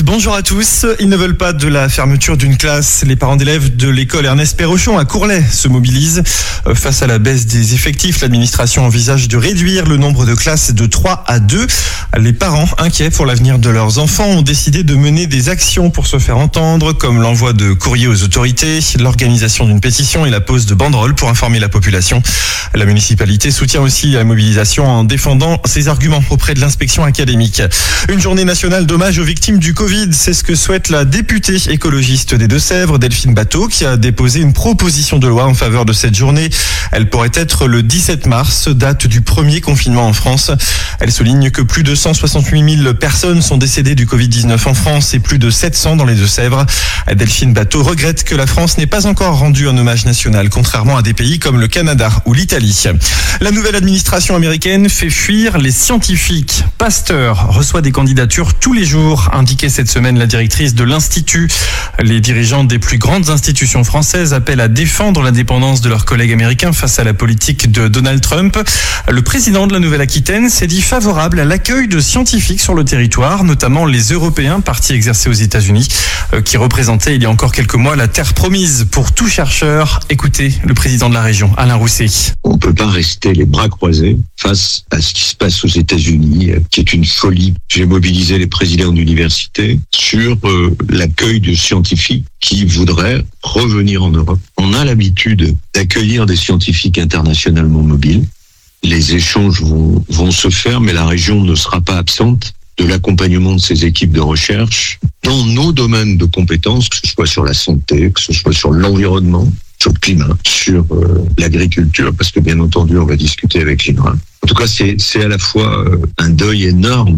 Bonjour à tous. Ils ne veulent pas de la fermeture d'une classe. Les parents d'élèves de l'école Ernest Perrochon à Courlay se mobilisent. Face à la baisse des effectifs, l'administration envisage de réduire le nombre de classes de 3 à 2. Les parents, inquiets pour l'avenir de leurs enfants, ont décidé de mener des actions pour se faire entendre, comme l'envoi de courriers aux autorités, l'organisation d'une pétition et la pose de banderoles pour informer la population. La municipalité soutient aussi la mobilisation en défendant ses arguments auprès de l'inspection académique. Une journée nationale d'hommage aux victimes du Covid, c'est ce que souhaite la députée écologiste des Deux-Sèvres, Delphine Batho, qui a déposé une proposition de loi en faveur de cette journée. Elle pourrait être le 17 mars, date du premier confinement en France. Elle souligne que plus de 168 000 personnes sont décédées du Covid-19 en France et plus de 700 dans les Deux-Sèvres. Delphine Batho regrette que la France n'ait pas encore rendu un hommage national, contrairement à des pays comme le Canada ou l'Italie. La nouvelle administration américaine fait fuir les scientifiques. Pasteur reçoit des candidatures tous les jours, indiquait cette semaine la directrice de l'Institut. Les dirigeants des plus grandes institutions françaises appellent à défendre l'indépendance de leurs collègues américains face à la politique de Donald Trump. Le président de la Nouvelle-Aquitaine s'est dit favorable à l'accueil de scientifiques sur le territoire, notamment les Européens partis exercer aux États-Unis, qui représentaient il y a encore quelques mois la terre promise pour tout chercheur. Écoutez le président de la région, Alain Rousset. On ne peut pas rester les bras croisés face à ce qui se passe aux États-Unis, qui est une folie. J'ai mobilisé les présidents d'université sur l'accueil de scientifiques qui voudraient revenir en Europe. On a l'habitude d'accueillir des scientifiques internationalement mobiles. Les échanges vont se faire, mais la région ne sera pas absente de l'accompagnement de ces équipes de recherche dans nos domaines de compétences, que ce soit sur la santé, que ce soit sur l'environnement, sur le climat, sur l'agriculture, parce que bien entendu, on va discuter avec l'INRA. En tout cas, c'est à la fois un deuil énorme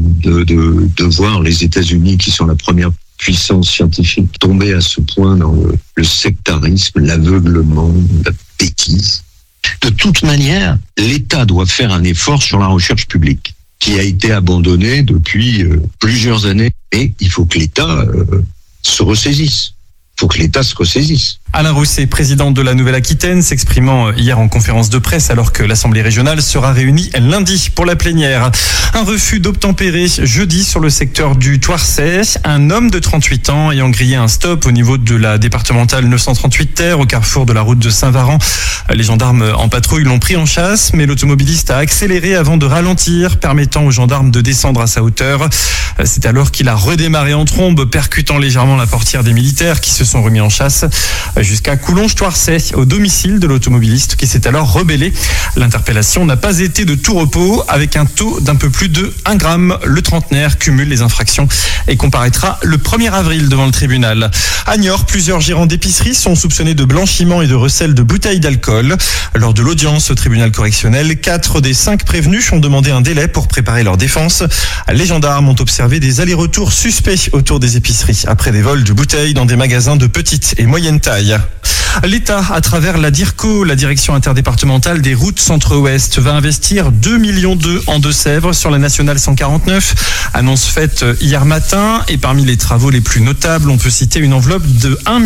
de voir les États-Unis, qui sont la première puissance scientifique, tomber à ce point dans le sectarisme, l'aveuglement, la bêtise. De toute manière, l'État doit faire un effort sur la recherche publique, qui a été abandonnée depuis plusieurs années. Et il faut que l'État se ressaisisse. Il faut que l'État se ressaisisse. Alain Rousset, président de la Nouvelle-Aquitaine, s'exprimant hier en conférence de presse alors que l'Assemblée régionale sera réunie lundi pour la plénière. Un refus d'obtempérer jeudi sur le secteur du Thouarcet. Un homme de 38 ans ayant grillé un stop au niveau de la départementale 938 Terre au carrefour de la route de Saint-Varan. Les gendarmes en patrouille l'ont pris en chasse, mais l'automobiliste a accéléré avant de ralentir, permettant aux gendarmes de descendre à sa hauteur. C'est alors qu'il a redémarré en trombe, percutant légèrement la portière des militaires qui se sont remis en chasse jusqu'à Coulonges-Thouarcet, au domicile de l'automobiliste qui s'est alors rebellé. L'interpellation n'a pas été de tout repos, avec un taux d'un peu plus de 1 gramme. Le trentenaire cumule les infractions et comparaîtra le 1er avril devant le tribunal. À Niort, plusieurs gérants d'épicerie sont soupçonnés de blanchiment et de recel de bouteilles d'alcool. Lors de l'audience au tribunal correctionnel, 4 des 5 prévenus ont demandé un délai pour préparer leur défense. Les gendarmes ont observé des allers-retours suspects autour des épiceries après des vols de bouteilles dans des magasins de petite et moyenne taille. L'État, à travers la DIRCO, la direction interdépartementale des routes centre-ouest, va investir 2,2 millions en Deux-Sèvres sur la nationale 149. Annonce faite hier matin. Et parmi les travaux les plus notables, on peut citer une enveloppe de 1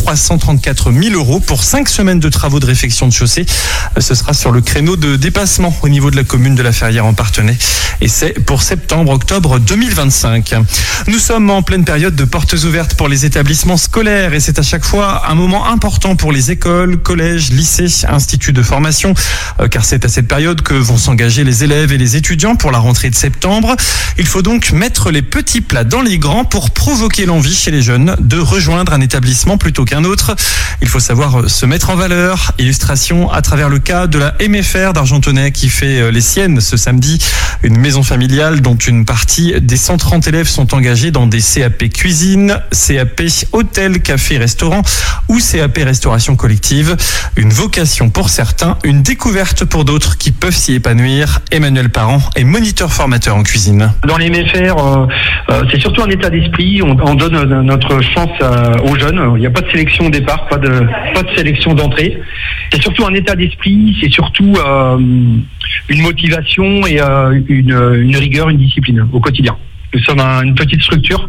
334 000 euros pour 5 semaines de travaux de réfection de chaussée. Ce sera sur le créneau de dépassement au niveau de la commune de La Ferrière en Parthenay. Et c'est pour septembre-octobre 2025. Nous sommes en pleine période de portes ouvertes pour les établissements scolaires et c'est à chaque fois un moment important pour les écoles, collèges, lycées, instituts de formation, car c'est à cette période que vont s'engager les élèves et les étudiants pour la rentrée de septembre. Il faut donc mettre les petits plats dans les grands pour provoquer l'envie chez les jeunes de rejoindre un établissement plutôt qu'un autre. Il faut savoir se mettre en valeur. Illustration à travers le cas de la MFR d'Argentonnay qui fait les siennes ce samedi. Une maison familiale dont une partie des 130 élèves sont engagés dans des CAP cuisine, CAP hôtel, café, restaurant ou CAP restauration collective. Une vocation pour certains, une découverte pour d'autres qui peuvent s'y épanouir. Emmanuel Parent est moniteur formateur en cuisine. Dans les MFR, c'est surtout un état d'esprit. On donne notre chance aux jeunes. Il n'y a pas de sélection au départ, pas de sélection d'entrée. C'est surtout un état d'esprit, c'est surtout une motivation et une rigueur, une discipline au quotidien. Nous sommes une petite structure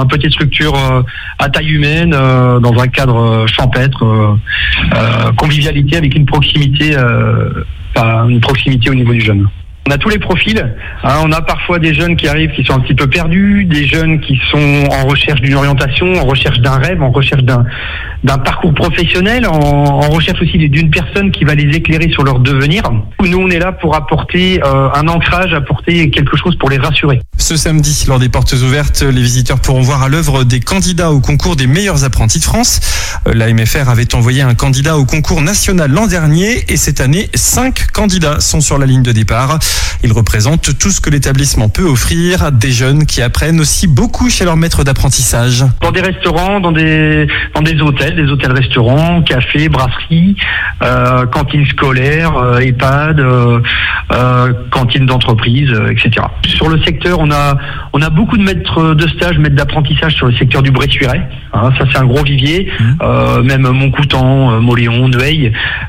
à taille humaine, dans un cadre champêtre, convivialité avec une proximité au niveau du jeune. On a tous les profils. On a parfois des jeunes qui arrivent qui sont un petit peu perdus, des jeunes qui sont en recherche d'une orientation, en recherche d'un rêve, en recherche d'un parcours professionnel, en recherche aussi d'une personne qui va les éclairer sur leur devenir. Nous, on est là pour apporter un ancrage, apporter quelque chose pour les rassurer. Ce samedi, lors des portes ouvertes, les visiteurs pourront voir à l'œuvre des candidats au concours des meilleurs apprentis de France. La MFR avait envoyé un candidat au concours national l'an dernier et cette année, 5 candidats sont sur la ligne de départ. Ils représentent tout ce que l'établissement peut offrir, des jeunes qui apprennent aussi beaucoup chez leur maître d'apprentissage. Dans des restaurants, dans des hôtels-restaurants, cafés, brasseries, cantines scolaires, EHPAD, cantines d'entreprise, etc. Sur le secteur, on a beaucoup de maîtres de stage, maîtres d'apprentissage sur le secteur du Bressuiret. Ça c'est un gros vivier, même Montcoutan, Mauléon, Neuilly.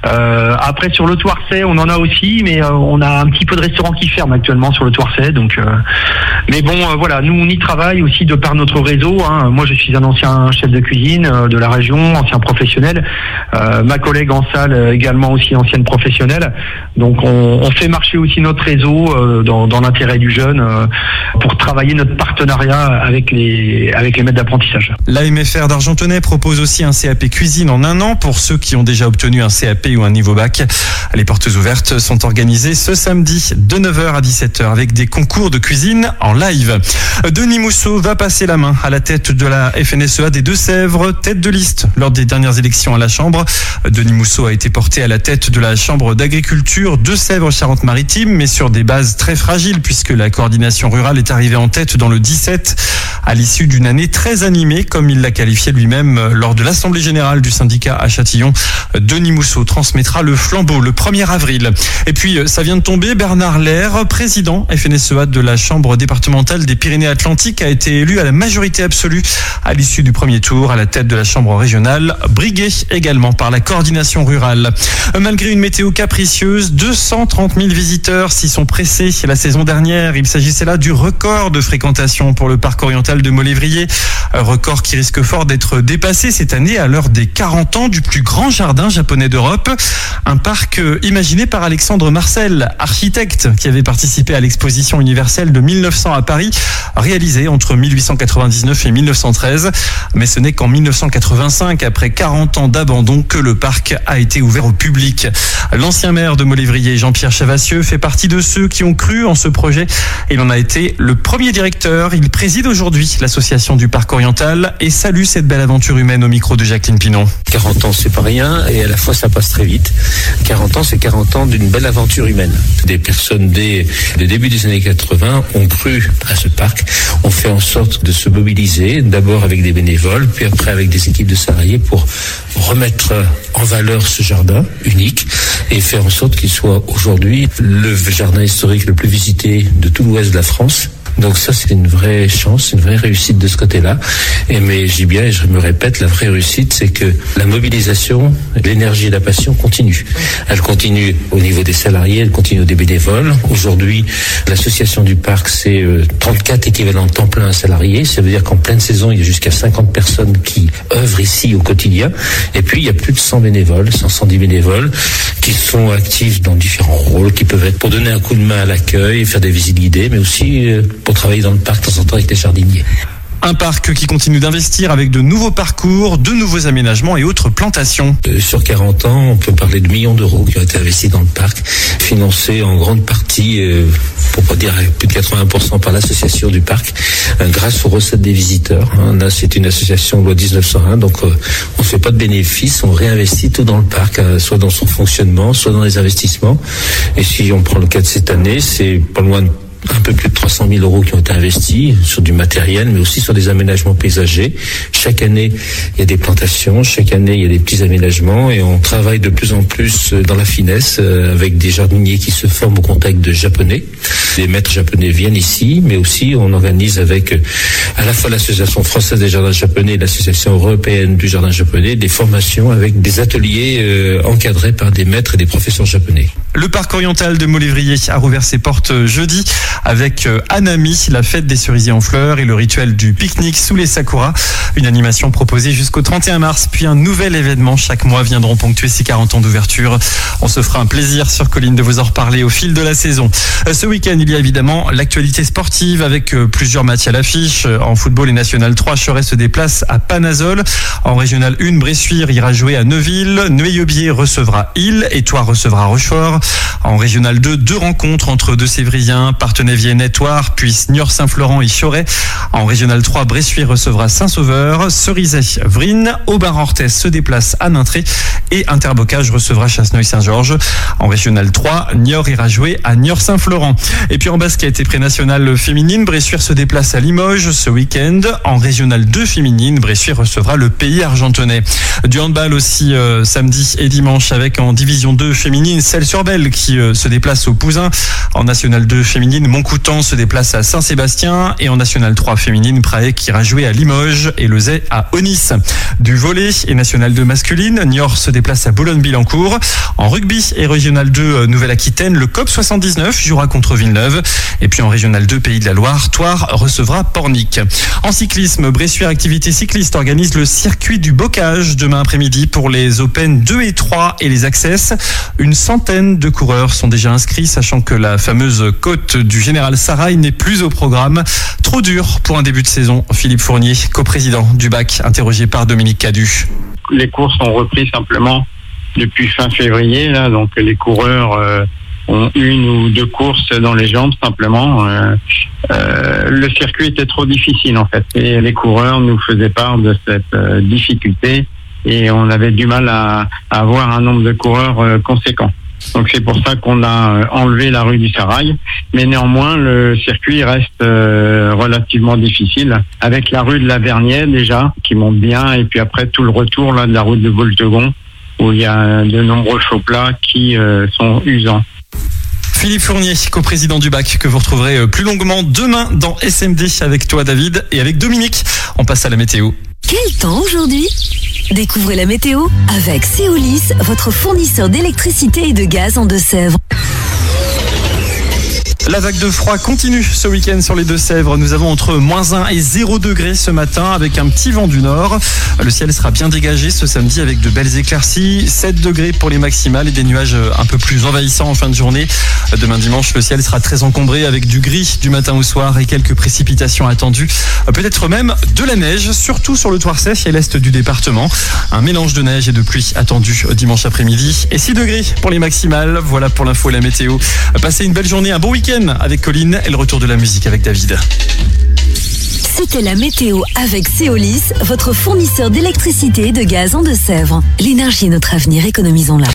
Après sur le Thouarçais, on en a aussi, mais on a un petit peu de restaurants qui ferment actuellement sur le Thouarçais. Donc, mais bon, voilà, nous on y travaille aussi de par notre réseau. Moi, je suis un ancien chef de cuisine de la région, ancien professionnel. Ma collègue en salle également aussi ancienne professionnelle. Donc, on fait marcher aussi notre réseau dans l'intérêt du jeune pour travailler notre partenariat avec les maîtres d'apprentissage. La MFR d'Argentonais propose aussi un CAP cuisine en 1 an pour ceux qui ont déjà obtenu un CAP ou un niveau bac. Les portes ouvertes sont organisées ce samedi de 9h à 17h avec des concours de cuisine en live. Denis Mousseau va passer la main à la tête de la FNSEA des Deux-Sèvres, tête de liste lors des dernières élections à la Chambre. Denis Mousseau a été porté à la tête de la Chambre d'agriculture Deux-Sèvres-Charente-Maritime, mais sur des bases très fragiles puisque la coordination rurale est arrivée en tête dans le 17 à l'issue d'une année très animée, comme il l'a qualifié lui-même lors de l'Assemblée générale du syndicat à Châtillon. Denis Mousseau transmettra le flambeau le 1er avril. Et puis, ça vient de tomber, Bernard Lair, président FNSEA de la Chambre départementale des Pyrénées-Atlantiques, a été élu à la majorité absolue à l'issue du premier tour à la tête de la Chambre régionale, briguée également par la coordination rurale. Malgré une météo capricieuse, 230 000 visiteurs s'y sont pressés la saison dernière. Il s'agissait là du record de fréquentation pour le parc oriental de Molévrier. Un record qui risque fort d'être dépassé cette année à l'heure des 40 ans du plus grand jardin japonais d'Europe. Un parc imaginé par Alexandre Marcel, architecte qui avait participé à l'exposition universelle de 1900 à Paris, réalisée entre 1899 et 1913. Mais ce n'est qu'en 1985, après 40 ans d'abandon, que le parc a été ouvert au public. L'ancien maire de Molévrier, Jean-Pierre Chavassieux, fait partie de ceux qui ont cru en ce projet. Il en a été le premier directeur. Il préside aujourd'hui l'association du parc oriental et salue cette belle aventure humaine au micro de Jacqueline Pinon. 40 ans, c'est pas rien et à la fois ça passe très vite. 40 ans, c'est 40 ans d'une belle aventure humaine. Des personnes dès le début des années 80 ont cru à ce parc, ont fait en sorte de se mobiliser, d'abord avec des bénévoles, puis après avec des équipes de salariés pour remettre en valeur ce jardin unique et faire en sorte qu'il soit aujourd'hui le jardin historique le plus visité de tout l'ouest de la France. Donc ça, c'est une vraie chance, une vraie réussite de ce côté-là. Mais je dis bien, et je me répète, la vraie réussite, c'est que la mobilisation, l'énergie et la passion continuent. Elle continue au niveau des salariés, elle continue au des bénévoles. Aujourd'hui, l'association du parc, c'est 34 équivalents temps plein salariés. Ça veut dire qu'en pleine saison, il y a jusqu'à 50 personnes qui œuvrent ici au quotidien. Et puis, il y a plus de 100 bénévoles, 110 bénévoles, qui sont actifs dans différents rôles, qui peuvent être pour donner un coup de main à l'accueil, faire des visites guidées, mais aussi pour travailler dans le parc de temps en temps avec les jardiniers. Un parc qui continue d'investir avec de nouveaux parcours, de nouveaux aménagements et autres plantations. Sur 40 ans, on peut parler de millions d'euros qui ont été investis dans le parc, financés en grande partie, pour pas dire plus de 80% par l'association du parc, grâce aux recettes des visiteurs. Là, c'est une association loi 1901, donc on ne fait pas de bénéfices, on réinvestit tout dans le parc, soit dans son fonctionnement, soit dans les investissements. Et si on prend le cas de cette année, c'est pas loin de un peu plus de 300 000 euros qui ont été investis sur du matériel, mais aussi sur des aménagements paysagers. Chaque année, il y a des plantations, chaque année, il y a des petits aménagements et on travaille de plus en plus dans la finesse avec des jardiniers qui se forment au contact de japonais. Les maîtres japonais viennent ici, mais aussi on organise avec à la fois l'association française des jardins japonais et l'association européenne du jardin japonais des formations avec des ateliers encadrés par des maîtres et des professeurs japonais. Le parc oriental de Molévrier a rouvert ses portes jeudi avec Hanami, la fête des cerisiers en fleurs et le rituel du pique-nique sous les sakuras. Une animation proposée jusqu'au 31 mars, puis un nouvel événement chaque mois viendront ponctuer ces 40 ans d'ouverture. On se fera un plaisir sur Colline de vous en reparler au fil de la saison. Ce week-end, il y a évidemment l'actualité sportive avec plusieurs matchs à l'affiche. En football, les National 3, Choret se déplace à Panazol. En Régional 1, Bressuire ira jouer à Neuville. Neuilly-Aubier recevra Île et Thouars recevra Rochefort. En Régional 2, 2 rencontres entre deux Sévriens, Parthenay-Viennet, Thouars, puis Niort-Saint-Florent et Choret. En Régional 3, Bressuire recevra Saint-Sauveur, Cerizay, Vrines, Aubin-Orthez se déplace à Nintré et Interbocage recevra Chasseneuil-Saint-Georges. En Régional 3, Niort ira jouer à Niort-Saint-Florent. Et puis en basket et pré-nationale féminine, Bressuire se déplace à Limoges ce week-end. En Régional 2 féminine, Bressuire recevra le Pays Argentonnais. Du handball aussi samedi et dimanche avec en division 2 féminine, Celles-sur-Belle qui se déplace au Pouzin. En National 2 féminine, Montcoutan se déplace à Saint-Sébastien et en National 3 féminine, Prague qui ira jouer à Limoges et Lezay à Aunis. Du volley et National 2 masculine, Niort se déplace à Boulogne-Billancourt. En rugby et Régional 2 Nouvelle-Aquitaine, le COP 79 jouera contre Villeneuve. Et puis en Régional 2 Pays de la Loire, Thouars recevra Pornic. En cyclisme, Bressuire Activité Cycliste organise le circuit du Bocage demain après-midi pour les Open 2 et 3 et les Access. Une centaine de coureurs sont déjà inscrits, sachant que la fameuse côte du Général Sarrail n'est plus au programme. Trop dur pour un début de saison. Philippe Fournier, coprésident du BAC, interrogé par Dominique Cadu. Les courses ont repris simplement depuis fin février, là, donc les coureurs ont 1 ou 2 courses dans les jambes simplement. Le circuit était trop difficile en fait et les coureurs nous faisaient part de cette difficulté et on avait du mal à avoir un nombre de coureurs conséquent. Donc c'est pour ça qu'on a enlevé la rue du Sarrail, mais néanmoins le circuit reste relativement difficile avec la rue de la Vernier déjà qui monte bien et puis après tout le retour là de la route de Voltegon où il y a de nombreux chauds plats qui sont usants. Philippe Fournier, coprésident du BAC, que vous retrouverez plus longuement demain dans SMD avec toi David et avec Dominique. On passe à la météo. Quel temps aujourd'hui ? Découvrez la météo avec Céolis, votre fournisseur d'électricité et de gaz en Deux-Sèvres. La vague de froid continue ce week-end sur les Deux-Sèvres. Nous avons entre -1 et 0 degrés ce matin avec un petit vent du nord. Le ciel sera bien dégagé ce samedi avec de belles éclaircies. 7 degrés pour les maximales et des nuages un peu plus envahissants en fin de journée. Demain dimanche, le ciel sera très encombré avec du gris du matin au soir et quelques précipitations attendues. Peut-être même de la neige, surtout sur le Thouarsais et l'est du département. Un mélange de neige et de pluie attendu dimanche après-midi. Et 6 degrés pour les maximales. Voilà pour l'info et la météo. Passez une belle journée, un bon week-end avec Colline et le retour de la musique avec David. C'était la météo avec Céolis, votre fournisseur d'électricité et de gaz en Deux-Sèvres. L'énergie est notre avenir, économisons-la.